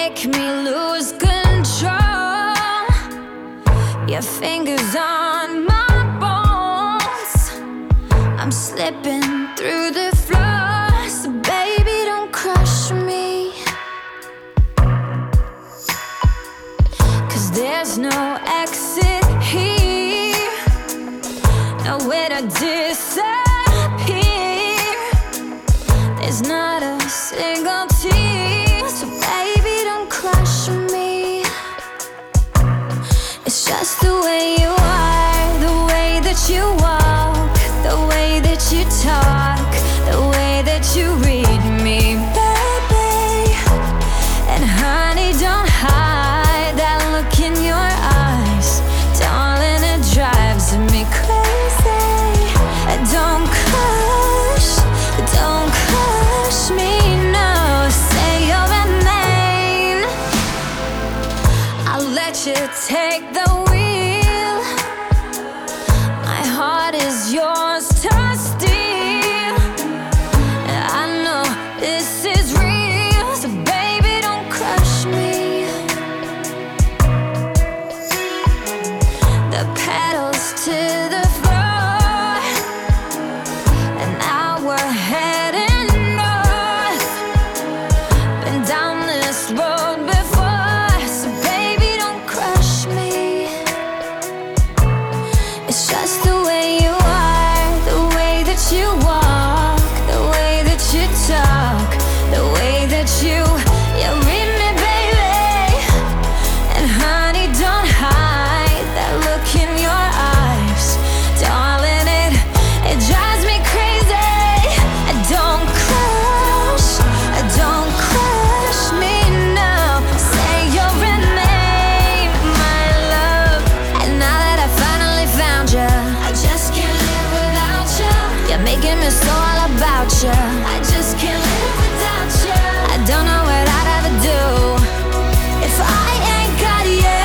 make me lose control. Your fingers on my bones. I'm slipping through the floor, so baby, don't crush me. 'Cause there's no exit here, nowhere to disappear. There's not a single tear, so baby, don't crush me. It's just the way you are, the way that you walk, the way that you talk, the way that you read me, baby. And honey, don't hide that look in your eyes, darling, it drives me crazy. Don't crush me, no. Say you'll remain. I'll let you take the wheel. My heart is yours to steal. I know this is real, so baby, don't crush me. The pedals to the floor, and now we're heading north. Been down this road before, so baby, don't crush me. It's just the way you are, the way that you walk, the way that you talk, the way that you read me, baby. And honey, don't hide that look in your eyes, darling, it drives me crazy. Don't crush me, no. Say you'll remain my love. And now that I finally found you, I just can't live without you. You're making me so all about you. I just can't live without you. I don't know what I'd ever do if I ain't got you.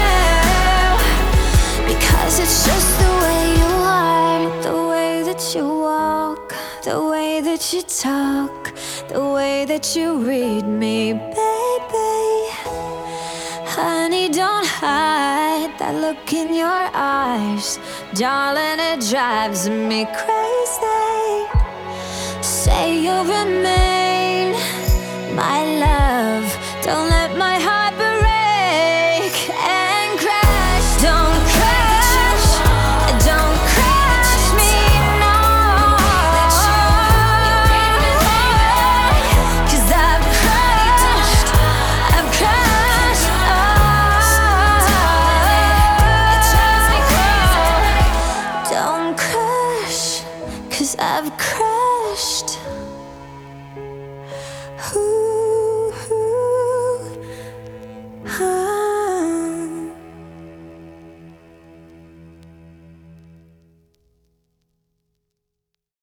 Because it's just the way you are, the way that you walk, the way that you talk, the way that you read me, baby. Honey, don't hide that look in your eyes, darling, it drives me crazy. Say you'll remain my love. Don't let my heart break and crash. Don't crush me, no. 'Cause I've crushed, Don't crush, 'cause I've crushed.